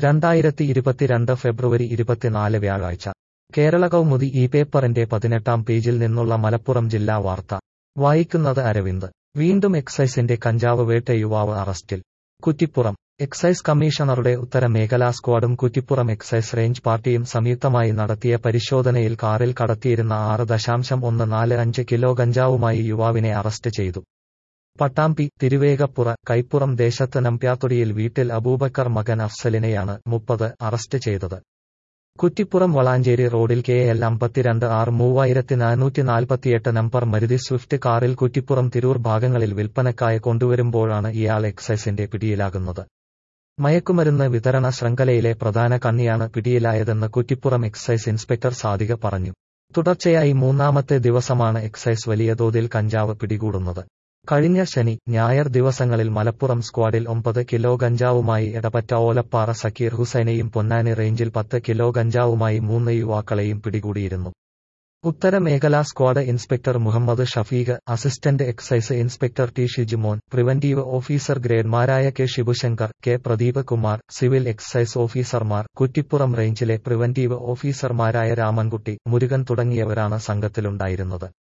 2022 ഫെബ്രുവരി 24 വ്യാഴാഴ്ച കേരള കൗമുദി ഈ പേപ്പറിന്റെ 18-ാം പേജിൽ നിന്നുള്ള മലപ്പുറം ജില്ലാ വാർത്ത വായിക്കുന്നത് അരവിന്ദ്. വീണ്ടും എക്സൈസിന്റെ കഞ്ചാവ് വേട്ട, യുവാവ് അറസ്റ്റിൽ. കുറ്റിപ്പുറം. എക്സൈസ് കമ്മീഷണറുടെ ഉത്തര മേഖലാ സ്ക്വാഡും കുറ്റിപ്പുറം എക്സൈസ് റേഞ്ച് പാർട്ടിയും സംയുക്തമായി നടത്തിയ പരിശോധനയിൽ കാറിൽ കടത്തിയിരുന്ന 6.145 കിലോ കഞ്ചാവുമായി യുവാവിനെ അറസ്റ്റ് ചെയ്തു. പട്ടാമ്പി, തിരുവേഗപ്പുറ, കൈപ്പുറം ദേശത്ത് നമ്പ്യാത്തൊടിയിൽ വീട്ടിൽ അബൂബക്കർ മകൻ അഫ്സലിനെയാണ് 30 അറസ്റ്റ് ചെയ്തത്. കുറ്റിപ്പുറം വളാഞ്ചേരി റോഡിൽ KL 52R3448 number Maruti Swift കാറിൽ കുറ്റിപ്പുറം തിരൂർ ഭാഗങ്ങളിൽ വിൽപ്പനക്കായി കൊണ്ടുവരുമ്പോഴാണ് ഇയാൾ എക്സൈസിന്റെ പിടിയിലാകുന്നത്. മയക്കുമരുന്ന് വിതരണ ശൃംഖലയിലെ പ്രധാന കണ്ണിയാണ് പിടിയിലായതെന്ന് കുറ്റിപ്പുറം എക്സൈസ് ഇൻസ്പെക്ടർ സാദിഖ് പറഞ്ഞു. തുടർച്ചയായി 3ാമത്തെ ദിവസമാണ് എക്സൈസ് വലിയ തോതിൽ കഞ്ചാവ് പിടികൂടുന്നത്. കഴിഞ്ഞ ശനി, ഞായർ ദിവസങ്ങളിൽ മലപ്പുറം സ്ക്വാഡിൽ 9 കിലോ ഗഞ്ചാവുമായി എടപ്പറ്റ ഓലപ്പാറ സക്കീർ ഹുസൈനെയും പൊന്നാനി റേഞ്ചിൽ 10 കിലോ ഗഞ്ചാവുമായി 3 യുവാക്കളെയും പിടികൂടിയിരുന്നു. ഉത്തര മേഖലാ squad inspector Muhammad Shafeeq, assistant excise inspector T Shijumon, preventive officer ഗ്രേഡ്മാരായ K Sivasankar, K Pradeep Kumar, civil excise ഓഫീസർമാർ, കുറ്റിപ്പുറം റേഞ്ചിലെ പ്രിവന്റീവ് ഓഫീസർമാരായ രാമൻകുട്ടി, മുരുകൻ തുടങ്ങിയവരാണ് സംഘത്തിലുണ്ടായിരുന്നത്.